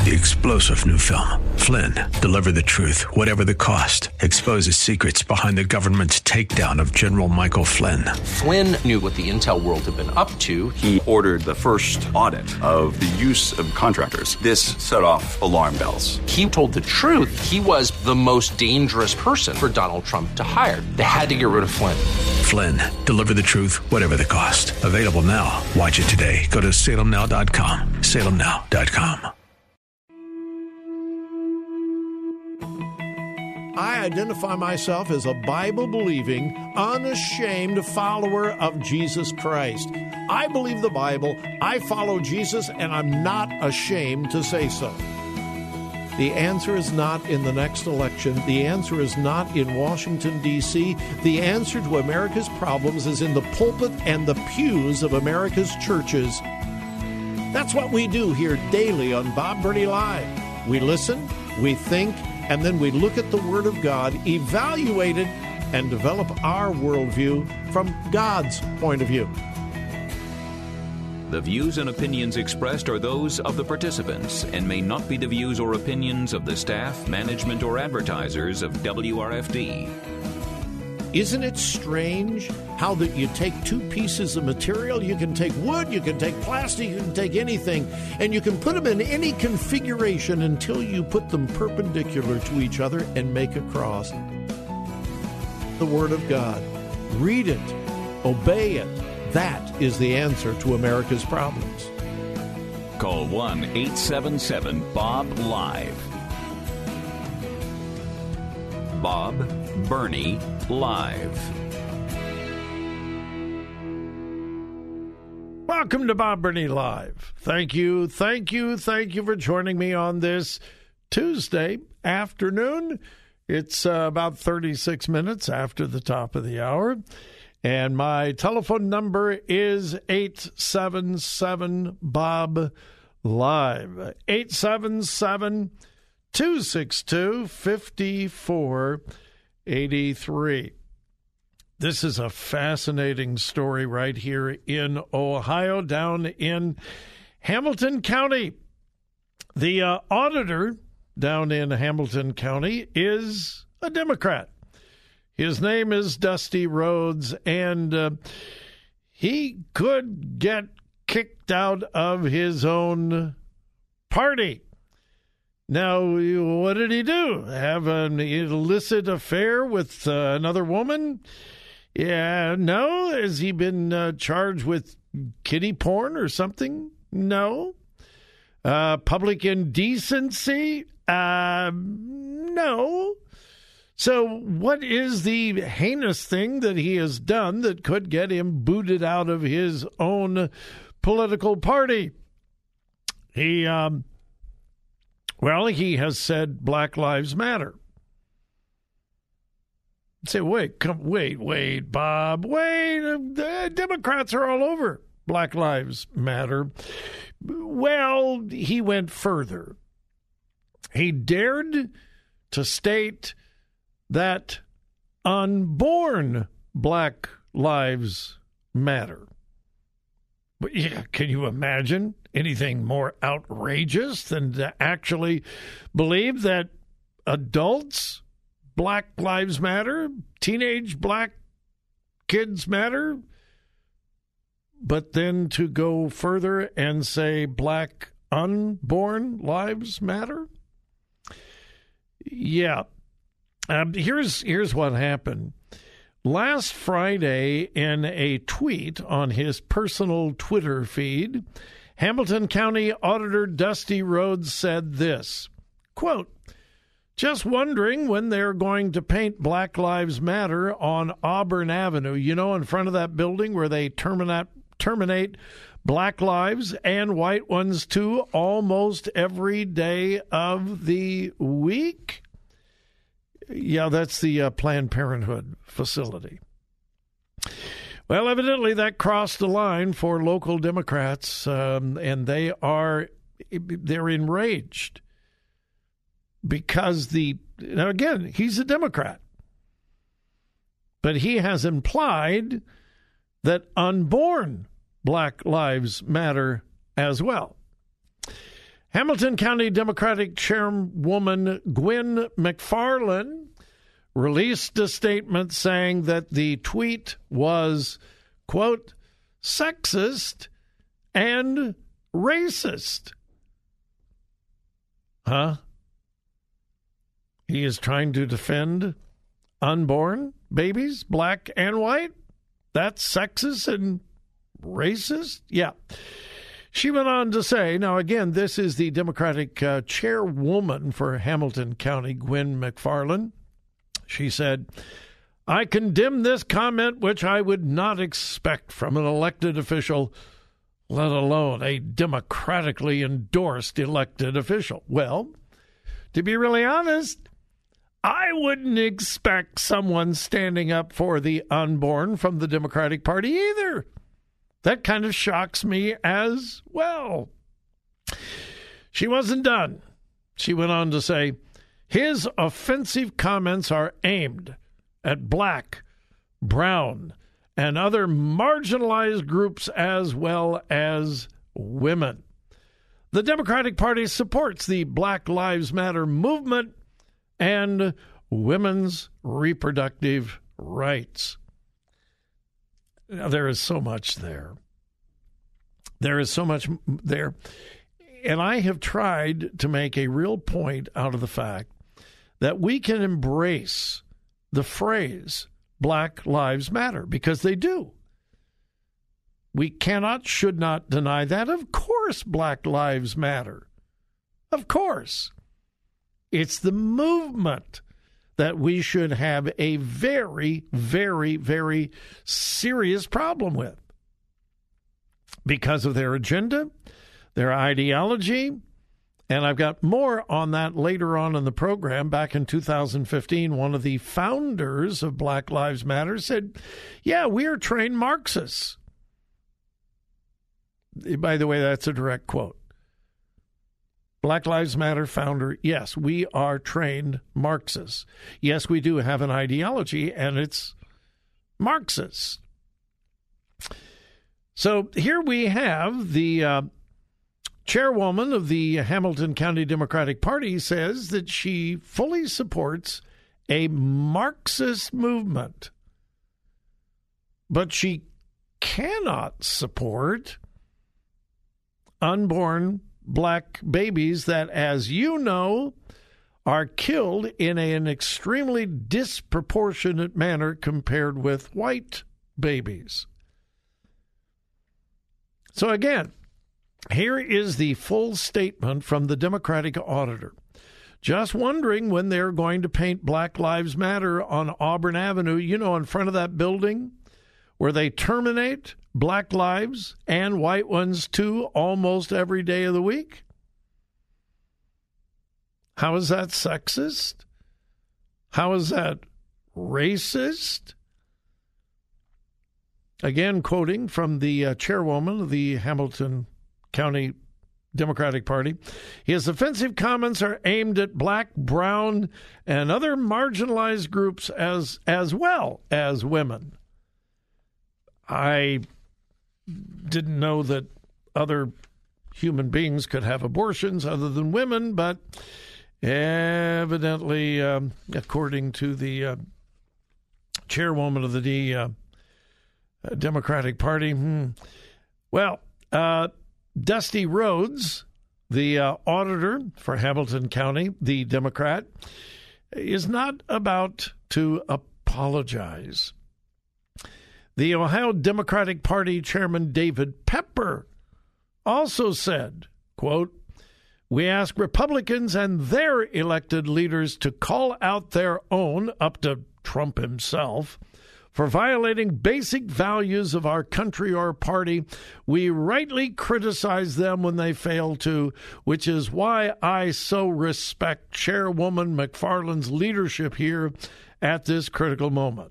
The explosive new film, Flynn, deliver the truth, whatever the cost, exposes secrets behind the government's takedown of General Michael Flynn. Flynn knew what the intel world had been up to. He ordered the first audit of the use of contractors. This set off alarm bells. He told the truth. He was the most dangerous person for Donald Trump to hire. They had to get rid of Flynn. Flynn, deliver the truth, whatever the cost. Available now. Watch it today. Go to salemnow.com. salemnow.com. I identify myself as a Bible-believing, unashamed follower of Jesus Christ. I believe the Bible, I follow Jesus, and I'm not ashamed to say so. The answer is not in the next election. The answer is not in Washington, D.C. The answer to America's problems is in the pulpit and the pews of America's churches. That's what we do here daily on Bob Burney Live. We listen, we think, and then we look at the Word of God, evaluate it, and develop our worldview from God's point of view. The views and opinions expressed are those of the participants and may not be the views or opinions of the staff, management, or advertisers of WRFD. Isn't it strange how that you take two pieces of material? You can take wood, you can take plastic, you can take anything, and you can put them in any configuration until you put them perpendicular to each other and make a cross. The Word of God. Read it. Obey it. That is the answer to America's problems. Call 1-877-BOB-LIVE. Bob Burney Live. Welcome to Bob Burney Live. Thank you for joining me on this Tuesday afternoon. It's about 36 minutes after the top of the hour. And my telephone number is 877-BOB-LIVE. 877-262-5483. This is a fascinating story right here in Ohio, down in Hamilton County. The auditor down in Hamilton County is a Democrat. His name is Dusty Rhodes, and he could get kicked out of his own party. Now, what did he do? Have an illicit affair with another woman? Yeah, no. Has he been charged with kiddie porn or something? No. Public indecency? No. So what is the heinous thing that he has done that could get him booted out of his own political party? He has said Black Lives Matter. Say, wait, Bob, the Democrats are all over Black Lives Matter. Well, he went further. He dared to state that unborn Black Lives Matter. But yeah, can you imagine anything more outrageous than to actually believe that adults, Black Lives Matter, teenage Black kids matter, but then to go further and say Black unborn lives matter? Yeah. Here's what happened. Last Friday, in a tweet on his personal Twitter feed, Hamilton County Auditor Dusty Rhodes said this, quote, "Just wondering when they're going to paint Black Lives Matter on Auburn Avenue, in front of that building where they terminate Black lives and white ones too almost every day of the week." Yeah, that's the Planned Parenthood facility. Well, evidently that crossed the line for local Democrats, and they're enraged because now again, he's a Democrat, but he has implied that unborn Black lives matter as well. Hamilton County Democratic Chairwoman Gwen McFarland released a statement saying that the tweet was, quote, sexist and racist. Huh? He is trying to defend unborn babies, black and white? That's sexist and racist? Yeah. She went on to say, now again, this is the Democratic chairwoman for Hamilton County, Gwen McFarland. She said, I condemn this comment, which I would not expect from an elected official, let alone a democratically endorsed elected official. Well, to be really honest, I wouldn't expect someone standing up for the unborn from the Democratic Party either. That kind of shocks me as well. She wasn't done. She went on to say, his offensive comments are aimed at black, brown, and other marginalized groups as well as women. The Democratic Party supports the Black Lives Matter movement and women's reproductive rights. Now, there is so much there. There is so much there. And I have tried to make a real point out of the fact that we can embrace the phrase Black Lives Matter, because they do. We cannot, should not deny that. Of course, Black Lives Matter. Of course. It's the movement that we should have a very, very, very serious problem with because of their agenda, their ideology, and I've got more on that later on in the program. Back in 2015, one of the founders of Black Lives Matter said, yeah, we are trained Marxists. By the way, that's a direct quote. Black Lives Matter founder, yes, we are trained Marxists. Yes, we do have an ideology, and it's Marxist. So here we have the chairwoman of the Hamilton County Democratic Party says that she fully supports a Marxist movement, but she cannot support unborn black babies that, as you know, are killed in an extremely disproportionate manner compared with white babies. So again, here is the full statement from the Democratic auditor. Just wondering when they're going to paint Black Lives Matter on Auburn Avenue, you know, in front of that building where they terminate black lives and white ones too almost every day of the week. How is that sexist? How is that racist? Again, quoting from the chairwoman of the Hamilton County Democratic Party, his offensive comments are aimed at black, brown, and other marginalized groups as well as women. I didn't know that other human beings could have abortions other than women, but evidently, according to the chairwoman of the Democratic Party, well, Dusty Rhodes, the auditor for Hamilton County, the Democrat, is not about to apologize. The Ohio Democratic Party Chairman David Pepper also said, quote, we ask Republicans and their elected leaders to call out their own, up to Trump himself, for violating basic values of our country or party. We rightly criticize them when they fail to, which is why I so respect Chairwoman McFarland's leadership here at this critical moment.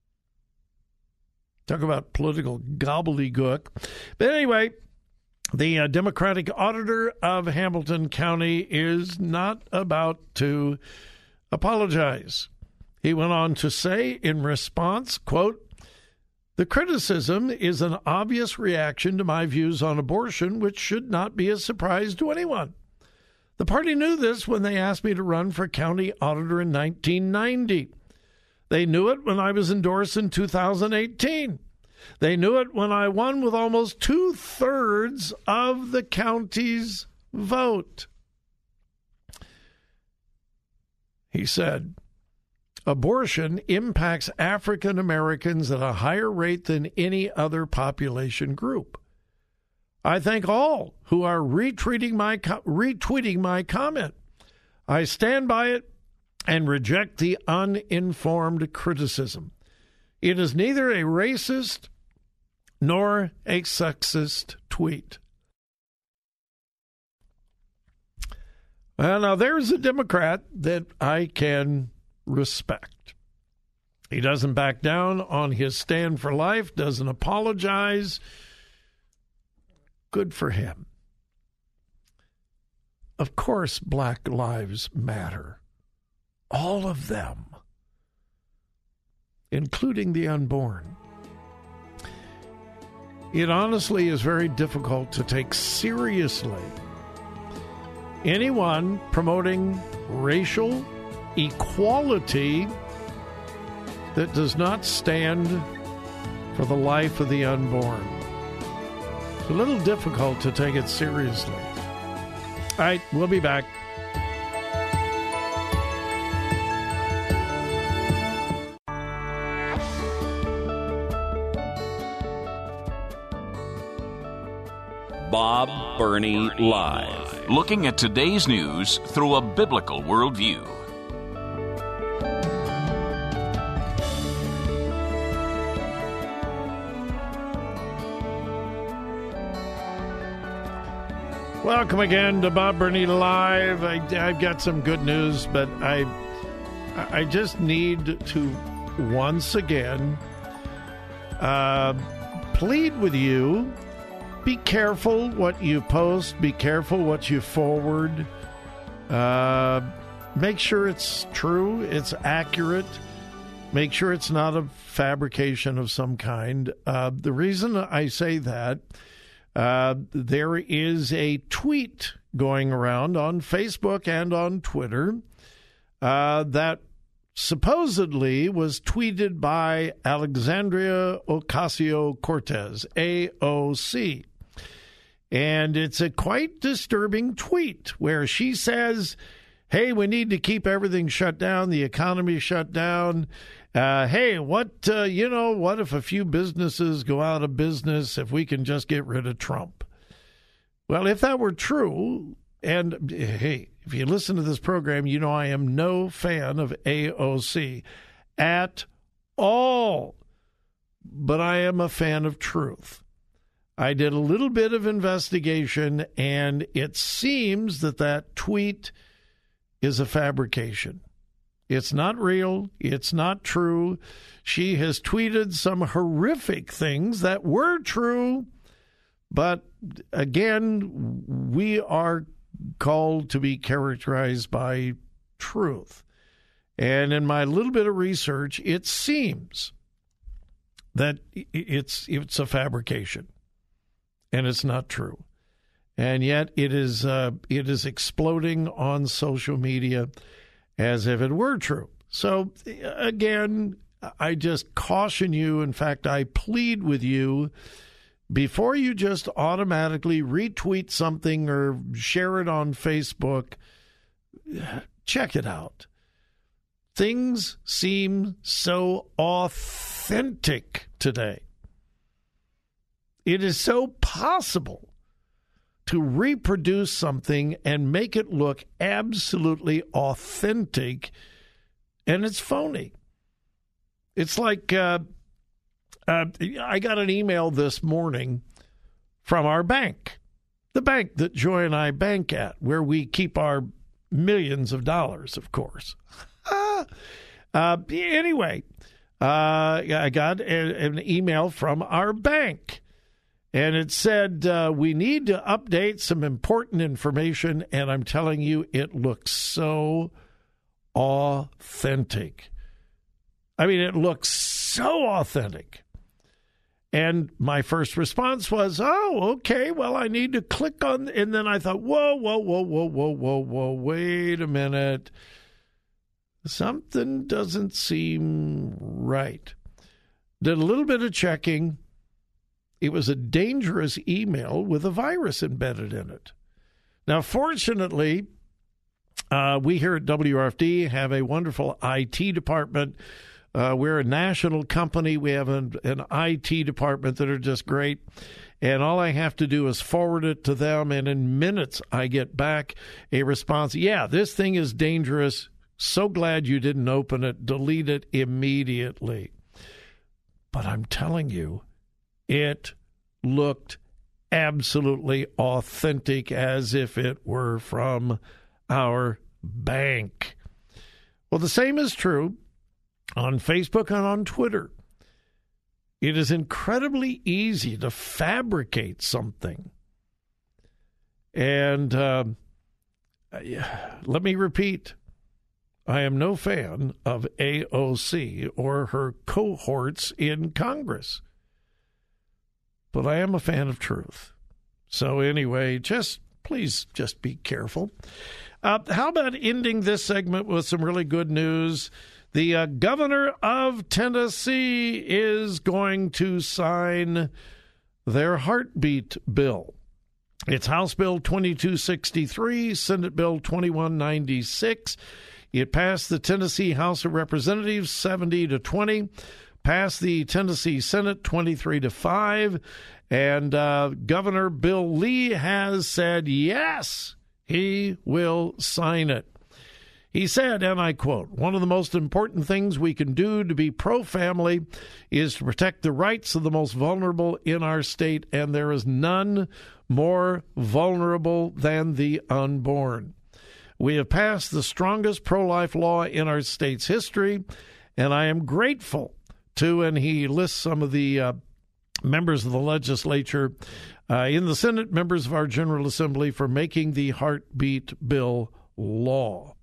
Talk about political gobbledygook. But anyway, the Democratic auditor of Hamilton County is not about to apologize. He went on to say in response, quote, the criticism is an obvious reaction to my views on abortion, which should not be a surprise to anyone. The party knew this when they asked me to run for county auditor in 1990. They knew it when I was endorsed in 2018. They knew it when I won with almost 2/3 of the county's vote. He said, abortion impacts African Americans at a higher rate than any other population group. I thank all who are retweeting my comment. I stand by it and reject the uninformed criticism. It is neither a racist nor a sexist tweet. Well, now there's a Democrat that I can respect. He doesn't back down on his stand for life, doesn't apologize. Good for him. Of course, Black Lives Matter. All of them, including the unborn. It honestly is very difficult to take seriously anyone promoting racial equality that does not stand for the life of the unborn. It's a little difficult to take it seriously. All right, we'll be back. Bob Burney Live. Looking at today's news through a biblical worldview. Welcome again to Bob Burney Live. I've got some good news, but I just need to once again plead with you. Be careful what you post. Be careful what you forward. Make sure it's true. It's accurate. Make sure it's not a fabrication of some kind. The reason I say that, there is a tweet going around on Facebook and on Twitter that supposedly was tweeted by Alexandria Ocasio-Cortez, AOC. And it's a quite disturbing tweet where she says, hey, we need to keep everything shut down, the economy shut down. Hey, what if a few businesses go out of business if we can just get rid of Trump? Well, if that were true, and hey, if you listen to this program, you know I am no fan of AOC at all, but I am a fan of truth. I did a little bit of investigation, and it seems that tweet is a fabrication. It's not real. It's not true. She has tweeted some horrific things that were true, but again, we are called to be characterized by truth. And in my little bit of research, it seems that it's a fabrication, and it's not true. And yet it is exploding on social media as if it were true. So, again, I just caution you. In fact, I plead with you, before you just automatically retweet something or share it on Facebook, check it out. Things seem so authentic today. It is so possible to reproduce something and make it look absolutely authentic, and it's phony. It's like I got an email this morning from our bank, the bank that Joy and I bank at, where we keep our millions of dollars, of course. Anyway, I got an email from our bank. And it said, we need to update some important information, and I'm telling you, it looks so authentic. I mean, it looks so authentic. And my first response was, oh, okay, well, I need to click on, and then I thought, whoa, wait a minute. Something doesn't seem right. Did a little bit of checking. It was a dangerous email with a virus embedded in it. Now, fortunately, we here at WRFD have a wonderful IT department. We're a national company. We have an IT department that are just great. And all I have to do is forward it to them, and in minutes I get back a response. Yeah, this thing is dangerous. So glad you didn't open it. Delete it immediately. But I'm telling you, it looked absolutely authentic, as if it were from our bank. Well, the same is true on Facebook and on Twitter. It is incredibly easy to fabricate something. And let me repeat, I am no fan of AOC or her cohorts in Congress. But I am a fan of truth. So anyway, please be careful. How about ending this segment with some really good news? The governor of Tennessee is going to sign their heartbeat bill. It's House Bill 2263, Senate Bill 2196. It passed the Tennessee House of Representatives 70-20, passed the Tennessee Senate 23-5, and Governor Bill Lee has said yes, he will sign it. He said, and I quote, "One of the most important things we can do to be pro-family is to protect the rights of the most vulnerable in our state, and there is none more vulnerable than the unborn. We have passed the strongest pro-life law in our state's history, and I am grateful to," and he lists some of the members of the legislature in the Senate, members of our General Assembly, for making the heartbeat bill law.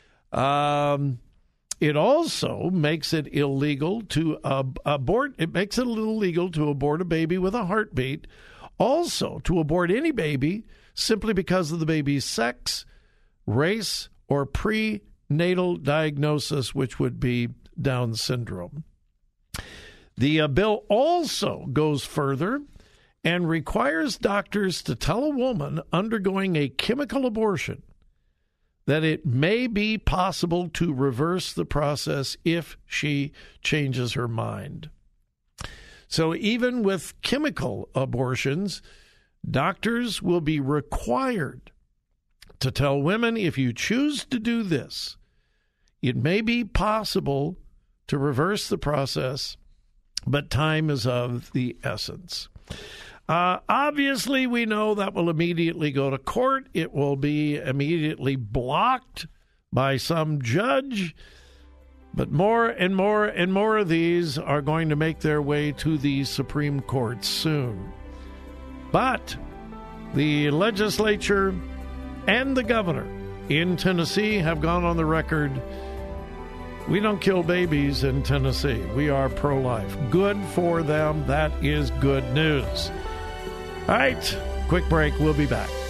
It also makes it illegal to abort. It makes it illegal to abort a baby with a heartbeat. Also, to abort any baby simply because of the baby's sex, race, or prenatal diagnosis, which would be Down syndrome. The bill also goes further and requires doctors to tell a woman undergoing a chemical abortion that it may be possible to reverse the process if she changes her mind. So even with chemical abortions, doctors will be required to tell women, if you choose to do this, it may be possible to reverse the process, but time is of the essence. Obviously, we know that will immediately go to court. It will be immediately blocked by some judge. But more and more and more of these are going to make their way to the Supreme Court soon. But the legislature and the governor in Tennessee have gone on the record. We don't kill babies in Tennessee. We are pro-life. Good for them. That is good news. All right, quick break. We'll be back.